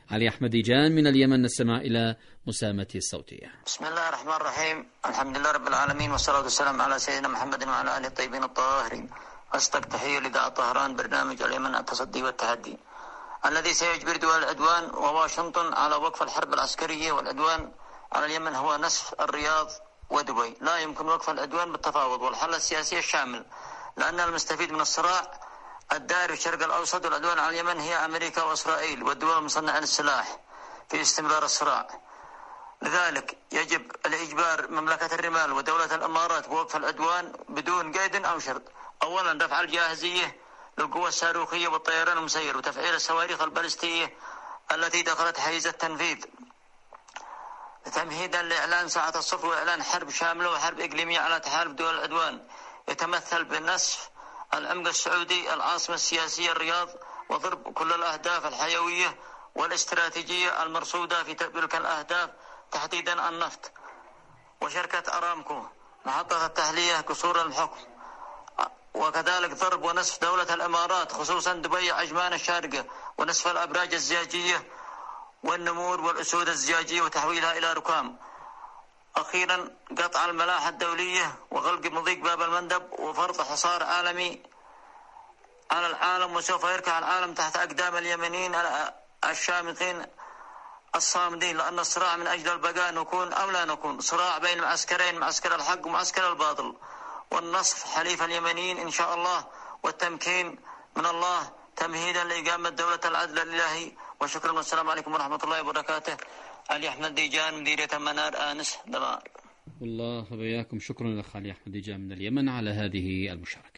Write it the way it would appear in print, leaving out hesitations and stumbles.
علي أحمديجان من اليمن، نستمع إلى مسامته الصوتية. بسم الله الرحمن الرحيم، الحمد لله رب العالمين، والصلاة والسلام على سيدنا محمد وعلى آله الطيبين الطاهرين. أصدق تحية لإذاعة طهران، برنامج اليمن التصدي والتحدي الذي سيجبر دول العدوان وواشنطن على وقف الحرب العسكرية والعدوان على اليمن هو نسف الرياض ودبي. لا يمكن وقف العدوان بالتفاوض والحل السياسي الشامل، لأن المستفيد من الصراع الدائري في الشرق الأوسط والعدوان على اليمن هي أمريكا وإسرائيل والدول المصنعة للسلاح في استمرار الصراع. لذلك يجب الإجبار مملكة الرمال ودولة الإمارات بوقف العدوان بدون قيد أو شرط. أولا، رفع الجاهزية للقوى الصاروخية والطيران المسير وتفعيل الصواريخ البالستية التي دخلت حيز التنفيذ تمهيدا لإعلان ساعة الصفر وإعلان حرب شاملة وحرب إقليمية على تحالف دول العدوان يتمثل بنسف العمق السعودي العاصمة السياسية الرياض وضرب كل الأهداف الحيوية والاستراتيجية المرصودة في تلك الأهداف، تحديدا النفط وشركة أرامكو محطة التحلية قصور الحكم، وكذلك ضرب ونسف دولة الإمارات خصوصا دبي عجمان الشارقة ونسف الأبراج الزجاجية والنمور والأسود الزجاجية وتحويلها إلى ركام. أخيرا، قطع الملاحة الدولية وغلق مضيق باب المندب وفرض حصار عالمي على العالم، وسوف يركع العالم تحت أقدام اليمنيين الشامخين الصامدين، لأن الصراع من أجل البقاء نكون أو لا نكون صراع بين معسكرين، معسكر الحق ومعسكر الباطل، والنصف حليف اليمنيين إن شاء الله، والتمكين من الله تمهيدا لإقامة دولة العدل الإلهي. وشكرا والسلام عليكم ورحمة الله وبركاته. علي أحمديجان، مديرية المنار، آنس، دمار. والله وبياكم. شكرا لك علي أحمديجان من اليمن على هذه المشاركة.